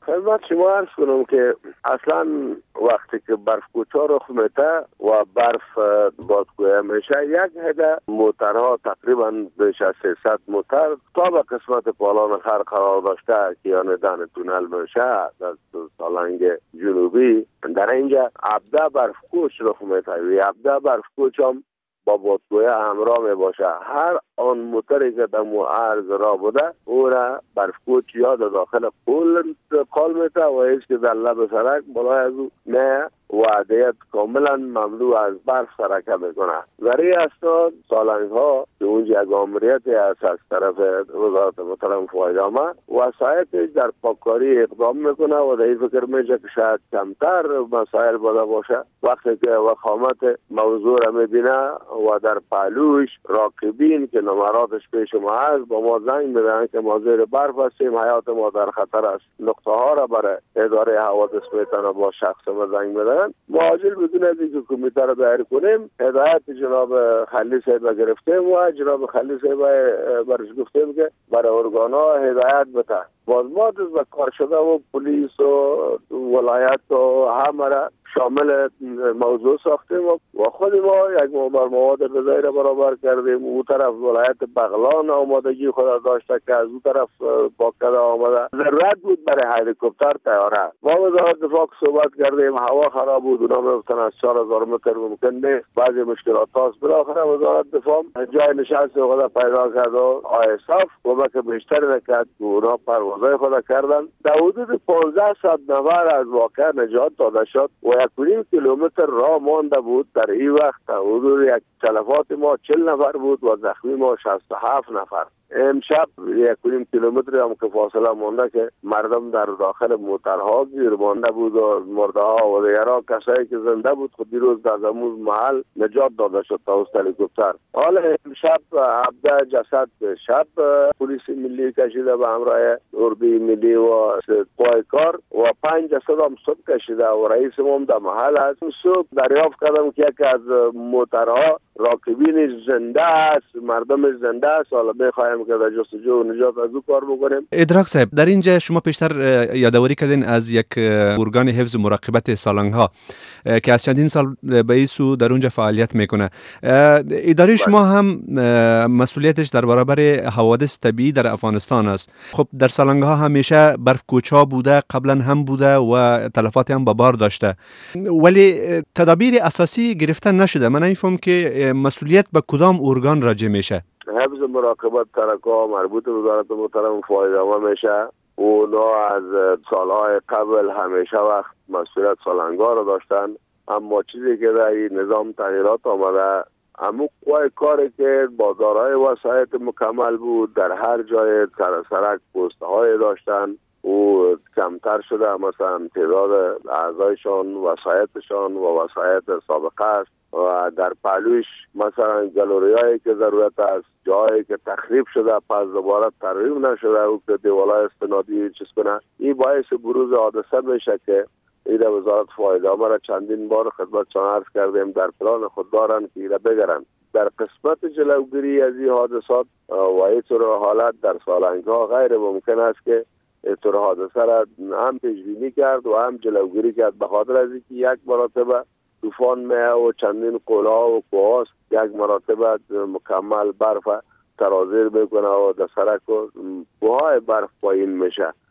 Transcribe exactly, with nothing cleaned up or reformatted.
خدمت شما عرض کنم که اصلا وقتی که برف کوچا رخ میته و برف بادگویه میشه، یک هده موترها تقریبا بیش از سیصد موتر تا به قسمت پالان خر قرار داشته که یعنی دن تونل میشه در سالنگ جنوبی، در اینجا عبده برف کوچ رخ میته و عبده برف کوچ هم با بادگویه همراه می باشه. هر آن موتری که در مو عرض را بوده او را برفکوچ یا در داخل قول قال میته و ایش که در لب سرک بالای از او نه و دیت کاملا مملو از برف سرکه میکنه. در این اسناد سالنگ ها که اونجا یک آمریتی هست از طرف وزارت محترم فایدامه وسایتش در پاککاری اقدام میکنه و در این فکر میشه که شاید کمتر مسائل بوده باشه. وقتی که وخامت موضوع را میبینه و در پهلوش راقبین که نمراتش پیش ما هست با ما زنگ میدن که ما زیر برف هستیم، حیات ما در خطر است، نقطه ها را برای اداره حوادث میتونه با شخص ما زنگ میدن. ما عاجل بدون از اینکه کمیته را دایر کنیم هدایت جناب خلی صاحب گرفتیم و جناب خلی صاحب برش گفتیم که برای ارگانا هدایت بده. باز ما و کار شده و پلیس و ولایت و همه را شامل موضوع ساختیم و خود ما یک بار مواد غذایی را برابر کردیم. او طرف ولایت بغلان آمادگی خود داشته که از او طرف پاکده آمده. ضرورت بود برای هلیکوپتر طیاره. ما وزارت دفاع صحبت کردیم، هوا خراب بود، اونا میگفتن از چهار هزار متر ممکن نیست، بعضی مشکلات هست. بالاخره وزارت دفاع جای نشست خود پیدا کرد و آیساف کمک بیشتری نکرد که اونا پروازهای خود کردن. در حدود پانزده صد نفر از واقع نجات داده شد و یک و نیم کیلومتر راه مانده بود. در این وقت حدود یک تلفات ما چهل نفر بود و زخمی ما شصت و هفت نفر. امشب یک و نیم کیلومتر هم که فاصله مانده که مردم در داخل موترها گیر مانده بود و مرده ها و دیگرها کسایی که زنده بود خود دیروز در زمون محل نجات داده شد توسط هلیکوپتر. حالا امشب عبده جسد شب پلیس ملی کشیده به همراه اردوی ملی و پای کار و پنج جسد هم صبح کشیده و رئیس هم در محل است. صبح دریافت کردم که یک از موترها راکبین زنده است، مردم زنده است. حالا میخوایم که در جستجو و نجات از او کار بکنیم. ادراک صاحب، در اینجا شما پیشتر یادآوری کردین از یک ارگان حفظ مراقبت سالنگ ها که از چندین سال به این سو در اونجا فعالیت میکنه. اداره شما هم مسئولیتش در برابر حوادث طبیعی در افغانستان است. خب در سالنگ ها همیشه برف کوچا بوده، قبلا هم بوده و تلفات هم به بار داشته، ولی تدابیر اساسی گرفته نشده. من نمیفهم که مسئولیت به کدام ارگان راجع میشه؟ حفظ مراقبت ترکا مربوط به وزارت محترم فایدامه میشه. اونا از سالهای قبل همیشه وقت مسئولیت سالنگا رو داشتن، اما چیزی که در این نظام تغییرات آمده، اما قوای کاری که بازارهای وسایت مکمل بود در هر جای سرک پست‌های داشتن او کمتر شده. مثلا تعداد اعضایشان وسایتشان و وسایت سابقه است و در پهلوش مثلا گالریایی که ضرورت است، جایی که تخریب شده پس دوباره ترمیم نشده او که دیوالای استنادی چیز کنه، این باعث بروز حادثه میشه که ایره وزارت فایدامه را چندین بار خدمتشان عرض کردیم در پلان خود دارن که ایره بگرن. در قسمت جلوگیری از این حادثات و اینطور حالت در سالنگ ها غیر ممکن است که اینطور حادثه را هم پیشبینی کرد و هم جلوگیری کرد، به خاطر از اینکه یک مرتبه طوفان میه و چندین قلعه و کوهاست، یک مرتبه مکمل برف ترازیر میکنه و در سرک و کوههای برف پایین میشه.